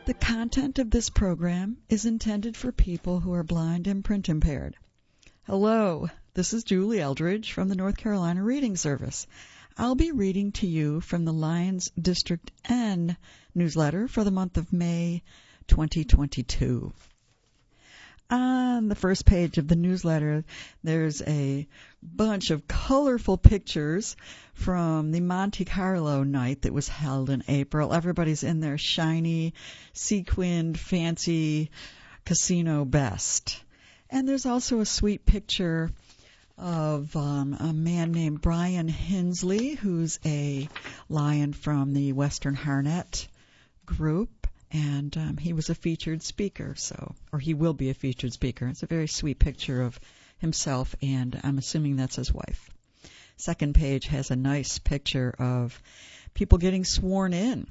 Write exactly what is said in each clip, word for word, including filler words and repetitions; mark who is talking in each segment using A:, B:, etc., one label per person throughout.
A: The content of this program is intended for people who are blind and print impaired. Hello, this is Julie Eldridge from the North Carolina Reading Service. I'll be reading to you from the Lions District N newsletter for the month of May twenty twenty-two. On the first page of the newsletter, there's a bunch of colorful pictures from the Monte Carlo night that was held in April. Everybody's in their shiny, sequined, fancy casino best. And there's also a sweet picture of um, a man named Brian Hensley, who's a lion from the Western Harnett group. And um, he was a featured speaker, so, or he will be a featured speaker. It's a very sweet picture of himself, and I'm assuming that's his wife. Second page has a nice picture of people getting sworn in.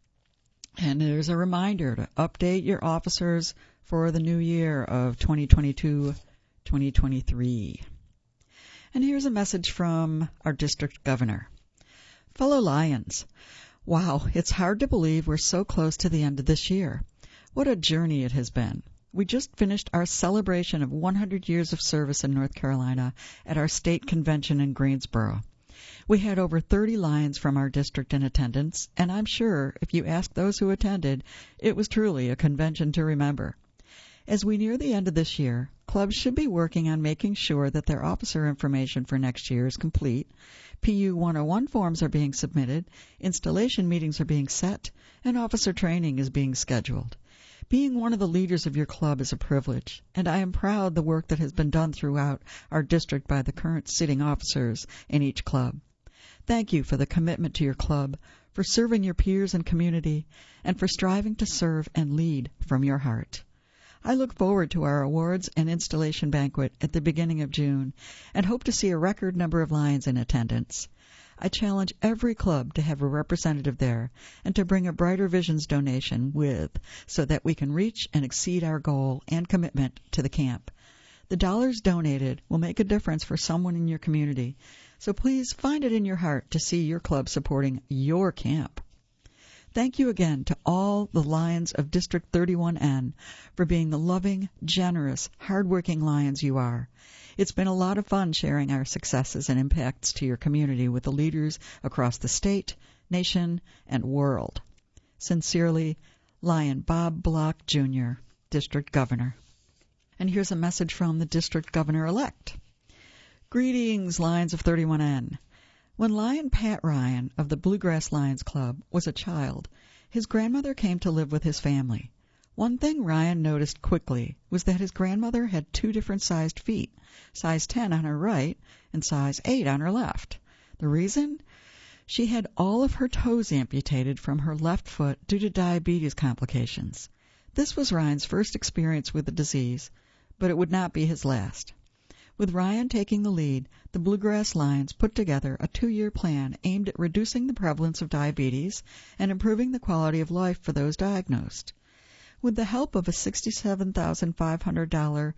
A: And there's a reminder to update your officers for the new year of twenty twenty-two twenty twenty-three. And here's a message from our district governor. Fellow Lions, wow, it's hard to believe we're so close to the end of this year. What a journey it has been. We just finished our celebration of one hundred years of service in North Carolina at our state convention in Greensboro. We had over thirty Lions from our district in attendance, and I'm sure if you ask those who attended, it was truly a convention to remember. As we near the end of this year, clubs should be working on making sure that their officer information for next year is complete, P U one oh one forms are being submitted, installation meetings are being set, and officer training is being scheduled. Being one of the leaders of your club is a privilege, and I am proud the work that has been done throughout our district by the current sitting officers in each club. Thank you for the commitment to your club, for serving your peers and community, and for striving to serve and lead from your heart. I look forward to our awards and installation banquet at the beginning of June and hope to see a record number of Lions in attendance. I challenge every club to have a representative there and to bring a Brighter Visions donation with so that we can reach and exceed our goal and commitment to the camp. The dollars donated will make a difference for someone in your community, so please find it in your heart to see your club supporting your camp. Thank you again to all the Lions of District thirty-one N for being the loving, generous, hardworking Lions you are. It's been a lot of fun sharing our successes and impacts to your community with the leaders across the state, nation, and world. Sincerely, Lion Bob Block, Junior, District Governor. And here's a message from the District Governor-elect. Greetings, Lions of thirty-one N. When Lion Pat Ryan of the Bluegrass Lions Club was a child, his grandmother came to live with his family. One thing Ryan noticed quickly was that his grandmother had two different sized feet, size ten on her right and size eight on her left. The reason? She had all of her toes amputated from her left foot due to diabetes complications. This was Ryan's first experience with the disease, but it would not be his last. With Ryan taking the lead, the Bluegrass Lions put together a two-year plan aimed at reducing the prevalence of diabetes and improving the quality of life for those diagnosed. With the help of a sixty-seven thousand five hundred dollars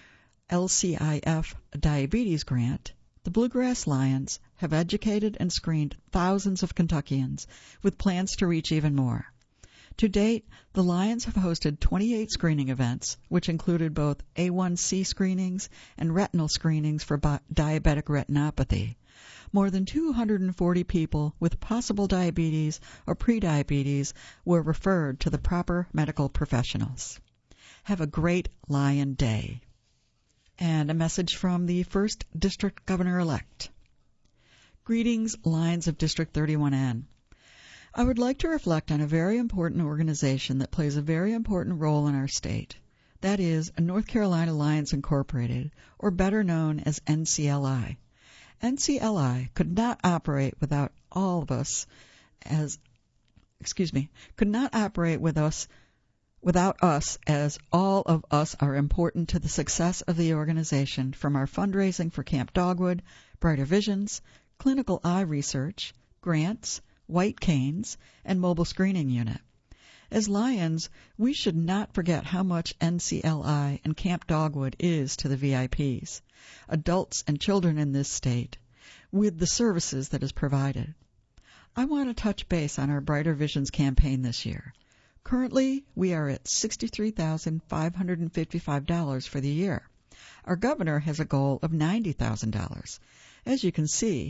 A: L C I F diabetes grant, the Bluegrass Lions have educated and screened thousands of Kentuckians, with plans to reach even more. To date, the Lions have hosted twenty-eight screening events, which included both A one C screenings and retinal screenings for bi- diabetic retinopathy. More than two hundred forty people with possible diabetes or prediabetes were referred to the proper medical professionals. Have a great Lion Day. And a message from the first District Governor-elect. Greetings, Lions of District thirty-one N. I would like to reflect on a very important organization that plays a very important role in our state. That is, North Carolina Lions Incorporated, or better known as N C L I. N C L I could not operate without all of us as, excuse me, could not operate with us without us, as all of us are important to the success of the organization, from our fundraising for Camp Dogwood, Brighter Visions, clinical eye research, grants, white canes, and mobile screening unit. As Lions, we should not forget how much N C L I and Camp Dogwood is to the V I Ps, adults and children in this state, with the services that is provided. I want to touch base on our Brighter Visions campaign this year. Currently, we are at sixty-three thousand five hundred fifty-five dollars for the year. Our governor has a goal of ninety thousand dollars. As you can see,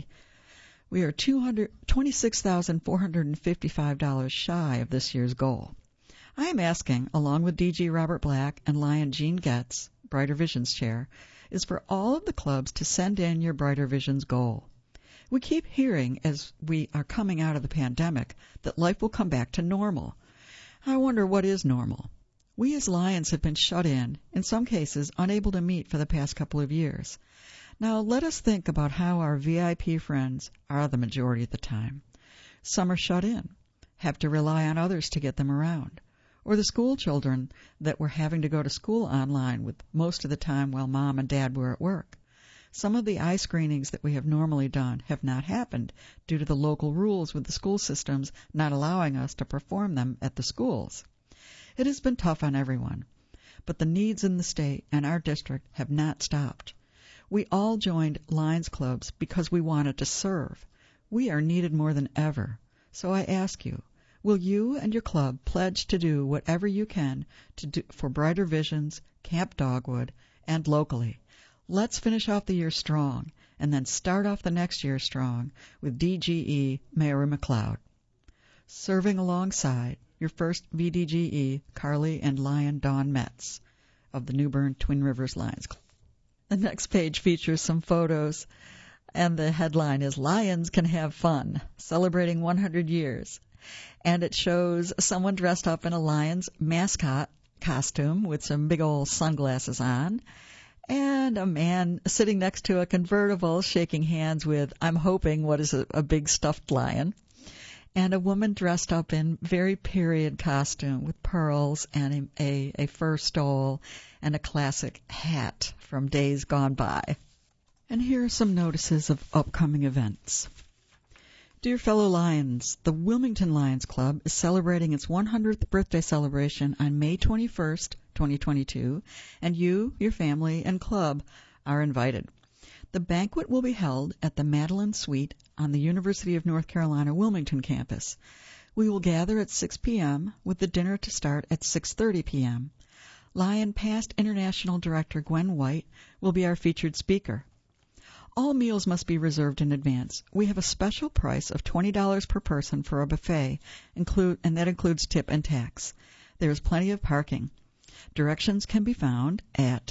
A: we are twenty-six thousand four hundred fifty-five dollars shy of this year's goal. I am asking, along with D G Robert Black and Lion Gene Getz, Brighter Visions Chair, is for all of the clubs to send in your Brighter Visions goal. We keep hearing, as we are coming out of the pandemic, that life will come back to normal. I wonder what is normal. We as Lions have been shut in, in some cases unable to meet for the past couple of years. Now let us think about how our V I P friends are the majority of the time. Some are shut in, have to rely on others to get them around, or the school children that were having to go to school online with most of the time while mom and dad were at work. Some of the eye screenings that we have normally done have not happened due to the local rules with the school systems not allowing us to perform them at the schools. It has been tough on everyone, but the needs in the state and our district have not stopped. We all joined Lions clubs because we wanted to serve. We are needed more than ever. So I ask you, will you and your club pledge to do whatever you can to do for Brighter Visions, Camp Dogwood, and locally? Let's finish off the year strong, and then start off the next year strong with D G E Mary McLeod. Serving alongside your first V D G E, Carly and Lion Dawn Metz of the New Bern Twin Rivers Lions Club. The next page features some photos, and the headline is Lions Can Have Fun, Celebrating one hundred years. And it shows someone dressed up in a Lions mascot costume with some big old sunglasses on, and a man sitting next to a convertible shaking hands with, I'm hoping, what is a, a big stuffed lion, and a woman dressed up in very period costume with pearls and a, a, a fur stole and a classic hat from days gone by. And here are some notices of upcoming events. Dear fellow Lions, the Wilmington Lions Club is celebrating its one hundredth birthday celebration on May twenty-first, twenty twenty-two, and you, your family, and club are invited. The banquet will be held at the Madeline Suite on the University of North Carolina Wilmington campus. We will gather at six p.m. with the dinner to start at six thirty p.m. Lion past International Director Gwen White will be our featured speaker. All meals must be reserved in advance. We have a special price of twenty dollars per person for a buffet, include, and that includes tip and tax. There is plenty of parking. Directions can be found at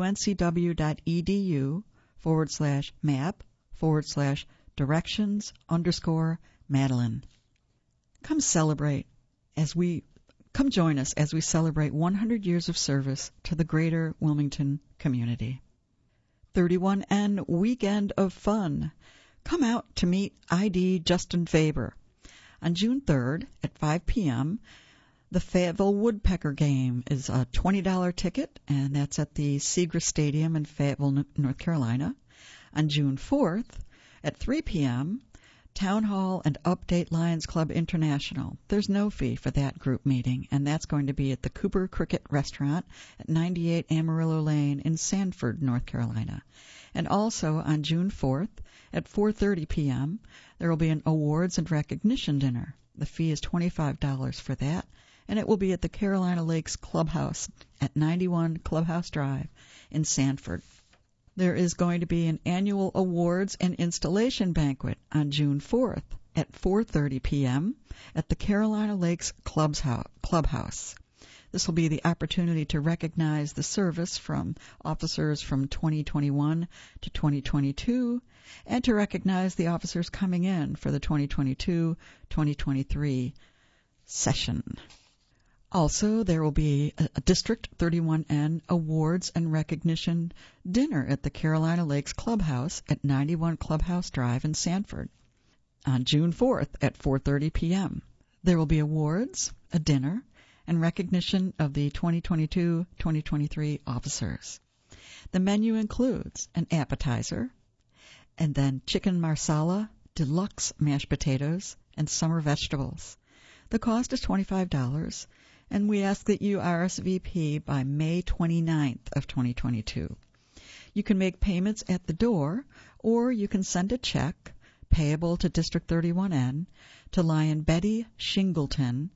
A: uncw.edu forward slash map forward slash directions underscore Madeline. Come celebrate as we, come join us as we celebrate one hundred years of service to the greater Wilmington community. thirty-one N Weekend of Fun. Come out to meet I D Justin Faber. On June third at five p.m., the Fayetteville Woodpecker Game is a twenty dollars ticket, and that's at the Seagrass Stadium in Fayetteville, North Carolina. On June fourth at three p.m., Town Hall and Update Lions Club International. There's no fee for that group meeting, and that's going to be at the Cooper Cricket Restaurant at ninety-eight Amarillo Lane in Sanford, North Carolina. And also on June fourth at four thirty p.m., there will be an awards and recognition dinner. The fee is twenty-five dollars for that, and it will be at the Carolina Lakes Clubhouse at ninety-one Clubhouse Drive in Sanford. There is going to be an annual awards and installation banquet on June fourth at four thirty p.m. at the Carolina Lakes Clubhouse. This will be the opportunity to recognize the service from officers from twenty twenty-one to twenty twenty-two and to recognize the officers coming in for the twenty twenty-two twenty twenty-three session. Also, there will be a, a District thirty-one N Awards and Recognition dinner at the Carolina Lakes Clubhouse at ninety-one Clubhouse Drive in Sanford on June fourth at four thirty p.m. There will be awards, a dinner, and recognition of the twenty twenty-two twenty twenty-three officers. The menu includes an appetizer, and then chicken marsala, deluxe mashed potatoes, and summer vegetables. The cost is twenty-five dollars. And we ask that you R S V P by May twenty-ninth of twenty twenty-two. You can make payments at the door, or you can send a check payable to District thirty-one N to Lion Betty Shingleton,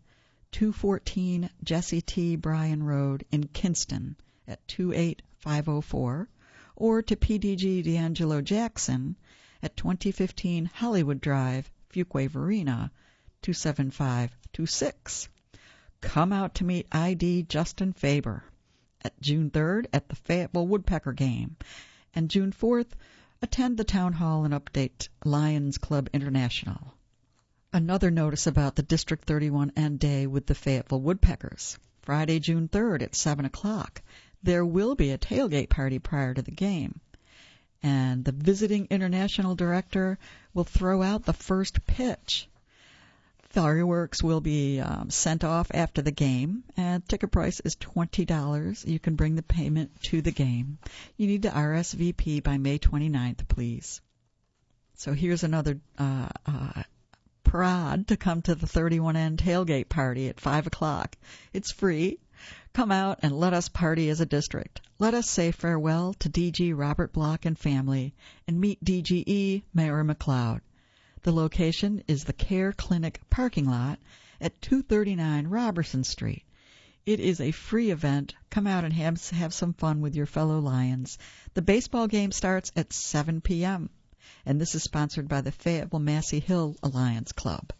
A: two fourteen Jesse T. Bryan Road in Kinston at two eight five oh four, or to P D G D'Angelo Jackson at twenty fifteen Hollywood Drive, Fuquay Varina, two seven five two six. Come out to meet I D Justin Faber at June third at the Fayetteville Woodpecker Game, and June fourth, attend the Town Hall and update Lions Club International. Another notice about the District thirty-one N Day with the Fayetteville Woodpeckers. Friday, June third at seven o'clock. There will be a tailgate party prior to the game, and the visiting international director will throw out the first pitch. Fireworks will be um, sent off after the game, and ticket price is twenty dollars. You can bring the payment to the game. You need to R S V P by May twenty-ninth, please. So here's another uh, uh, prod to come to the thirty-one N tailgate party at five o'clock. It's free. Come out and let us party as a district. Let us say farewell to D G Robert Block and family and meet D G E Mayor McLeod. The location is the Care Clinic parking lot at two thirty-nine Robertson Street. It is a free event. Come out and have, have some fun with your fellow Lions. The baseball game starts at seven p.m., and this is sponsored by the Fayetteville Massey Hill Alliance Club.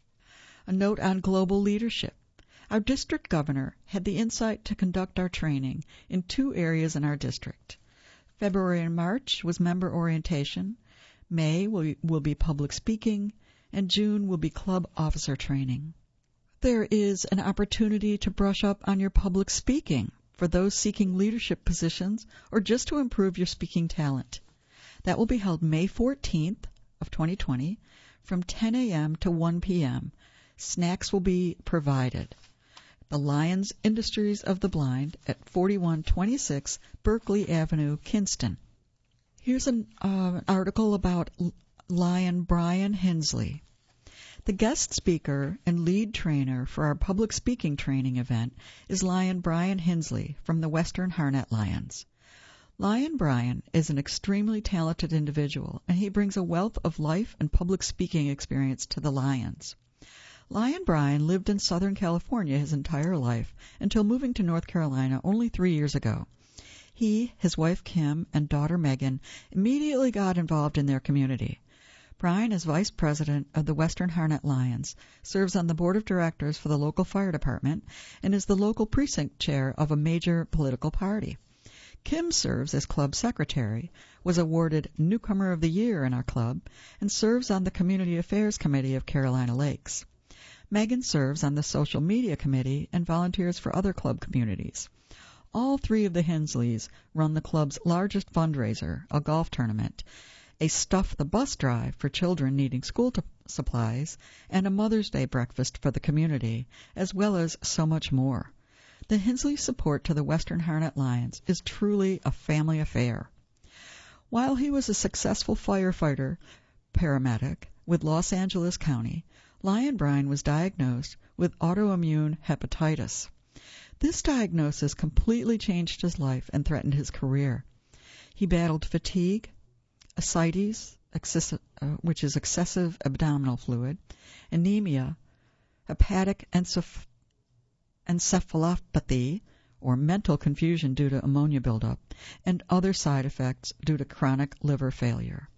A: A note on global leadership. Our district governor had the insight to conduct our training in two areas in our district. February and March was member orientation. May will, will be public speaking, and June will be club officer training. There is an opportunity to brush up on your public speaking for those seeking leadership positions or just to improve your speaking talent. That will be held May fourteenth of twenty twenty from ten a.m. to one p.m. Snacks will be provided. The Lions Industries of the Blind at forty-one twenty-six Berkeley Avenue, Kinston. Here's an uh, article about Lion Brian Hensley. The guest speaker and lead trainer for our public speaking training event is Lion Brian Hensley from the Western Harnett Lions. Lion Brian is an extremely talented individual, and he brings a wealth of life and public speaking experience to the Lions. Lion Brian lived in Southern California his entire life until moving to North Carolina only three years ago. He, his wife Kim, and daughter Megan immediately got involved in their community. Brian is vice president of the Western Harnett Lions, serves on the board of directors for the local fire department, and is the local precinct chair of a major political party. Kim serves as club secretary, was awarded Newcomer of the Year in our club, and serves on the Community Affairs Committee of Carolina Lakes. Megan serves on the social media committee and volunteers for other club communities. All three of the Hensleys run the club's largest fundraiser, a golf tournament, a Stuff the Bus drive for children needing school t- supplies, and a Mother's Day breakfast for the community, as well as so much more. The Hensley support to the Western Harnett Lions is truly a family affair. While he was a successful firefighter paramedic with Los Angeles County, Lion Brian was diagnosed with autoimmune hepatitis. This diagnosis completely changed his life and threatened his career. He battled fatigue, ascites, excessive, uh, which is excessive abdominal fluid, anemia, hepatic enceph- encephalopathy, or mental confusion due to ammonia buildup, and other side effects due to chronic liver failure.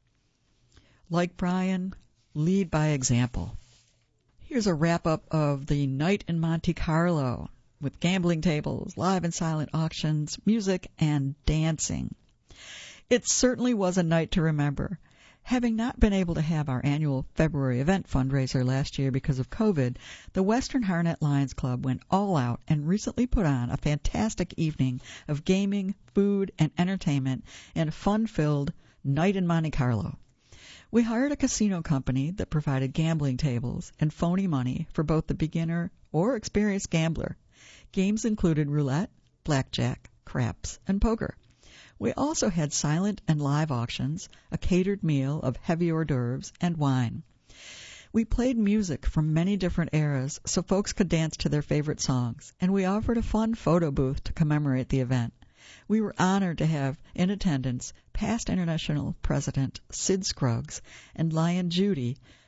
A: Like Brian, lead by example. Here's a wrap-up of the night in Monte Carlo, with gambling tables, live and silent auctions, music, and dancing. It certainly was a night to remember. Having not been able to have our annual February event fundraiser last year because of COVID, the Western Harnett Lions Club went all out and recently put on a fantastic evening of gaming, food, and entertainment and a fun-filled night in Monte Carlo. We hired a casino company that provided gambling tables and phony money for both the beginner or experienced gambler. Games included roulette, blackjack, craps, and poker. We also had silent and live auctions, a catered meal of heavy hors d'oeuvres, and wine. We played music from many different eras so folks could dance to their favorite songs, and we offered a fun photo booth to commemorate the event. We were honored to have in attendance past International President Sid Scruggs and Lion Judy,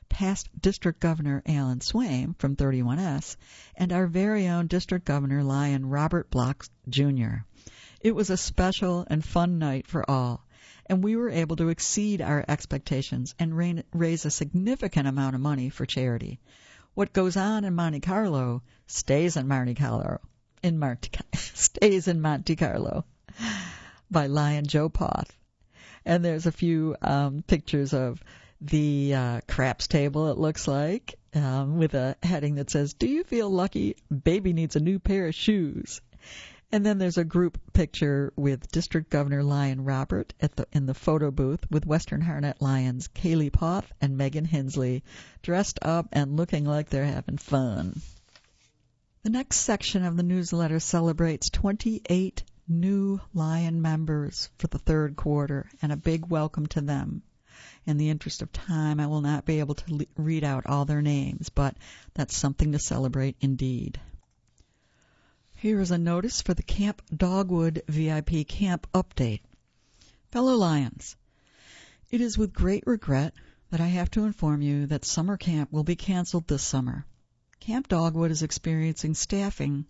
A: past District Governor Alan Swaim from thirty-one S, and our very own District Governor Lion Robert Block Junior It was a special and fun night for all, and we were able to exceed our expectations and raise a significant amount of money for charity. What goes on in Monte Carlo stays in Monte Carlo, in Monte, stays in Monte Carlo, by Lion Joe Poth. And there's a few um, pictures of the uh, craps table, it looks like, um, with a heading that says, "Do you feel lucky? Baby needs a new pair of shoes." And then there's a group picture with District Governor Lion Robert at the in the photo booth with Western Harnett Lions Kaylee Poth and Megan Hensley dressed up and looking like they're having fun. The next section of the newsletter celebrates twenty-eight new Lion members for the third quarter, and a big welcome to them. In the interest of time, I will not be able to le- read out all their names, but that's something to celebrate indeed. Here is a notice for the Camp Dogwood V I P Camp Update. Fellow Lions, it is with great regret that I have to inform you that summer camp will be canceled this summer. Camp Dogwood is experiencing staffing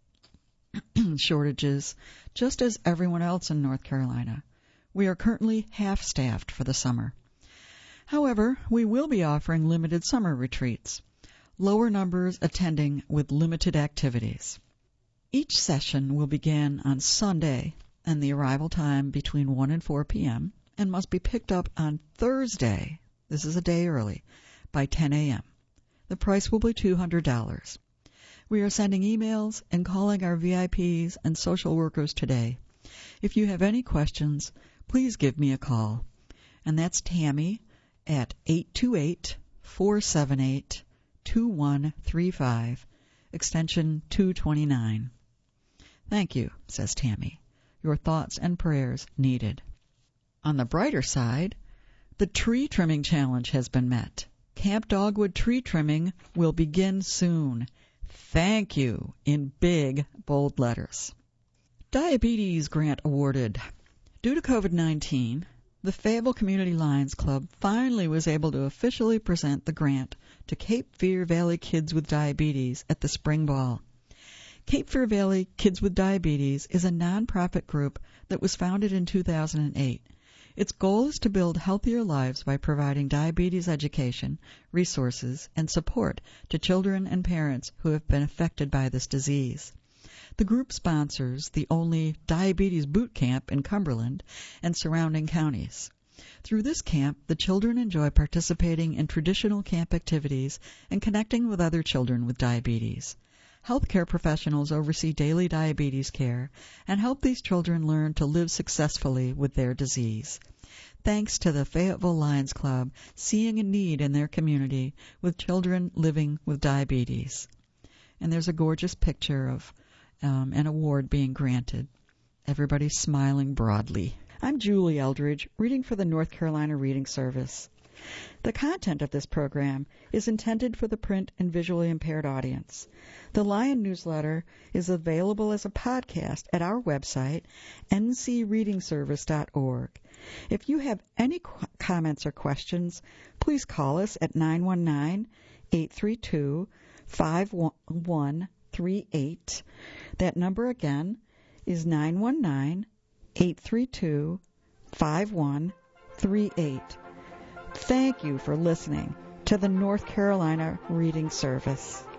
A: shortages just as everyone else in North Carolina. We are currently half-staffed for the summer. However, we will be offering limited summer retreats, lower numbers attending with limited activities. Each session will begin on Sunday and the arrival time between one and four p.m. and must be picked up on Thursday, this is a day early, by ten a.m. The price will be two hundred dollars. We are sending emails and calling our V I Ps and social workers today. If you have any questions, please give me a call. And that's Tammy at eight two eight, four seven eight, two one three five, extension two twenty-nine. Thank you, says Tammy. Your thoughts and prayers needed. On the brighter side, the tree trimming challenge has been met. Camp Dogwood tree trimming will begin soon. Thank you, in big, bold letters. Diabetes grant awarded. Due to COVID nineteen, the Fayetteville Community Lions Club finally was able to officially present the grant to Cape Fear Valley Kids with Diabetes at the Spring Ball. Cape Fear Valley Kids with Diabetes is a nonprofit group that was founded in two thousand eight. Its goal is to build healthier lives by providing diabetes education, resources, and support to children and parents who have been affected by this disease. The group sponsors the only diabetes boot camp in Cumberland and surrounding counties. Through this camp, the children enjoy participating in traditional camp activities and connecting with other children with diabetes. Healthcare professionals oversee daily diabetes care and help these children learn to live successfully with their disease. Thanks to the Fayetteville Lions Club seeing a need in their community with children living with diabetes. And there's a gorgeous picture of um, an award being granted. Everybody's smiling broadly. I'm Julie Eldridge, reading for the North Carolina Reading Service. The content of this program is intended for the print and visually impaired audience. The Lion newsletter is available as a podcast at our website, n c reading service dot org. If you have any qu- comments or questions, please call us at nine one nine, eight three two, five one three eight. That number again is nine one nine, eight three two, five one three eight. Thank you for listening to the North Carolina Reading Service.